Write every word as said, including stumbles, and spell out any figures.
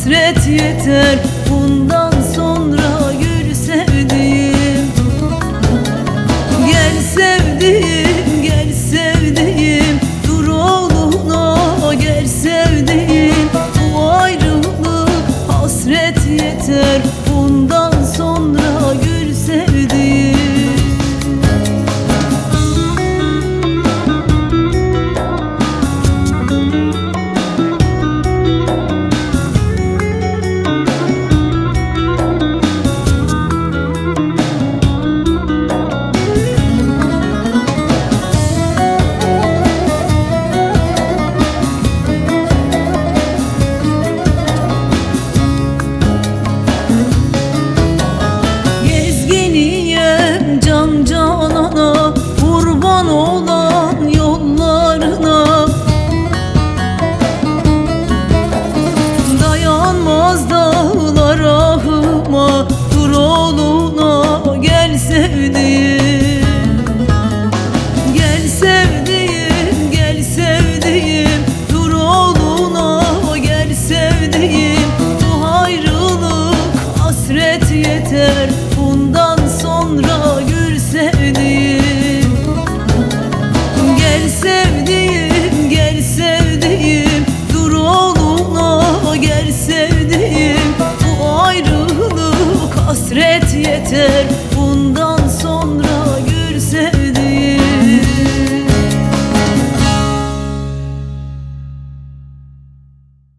hasret yeter. Bundan sonra gül sevdiğim. Gel sevdiğim, gel sevdiğim, dur oğluna gel sevdiğim. Bu ayrılık hasret yeter. Bundan sonra gül sevdiğim. Kurban olan yollarına, dayanmaz dağlar ahıma. Dur oğluna gel sevdiğim. Gel sevdiğim, gel sevdiğim, dur oğluna gel sevdiğim. Bu ayrılık hasret yeter.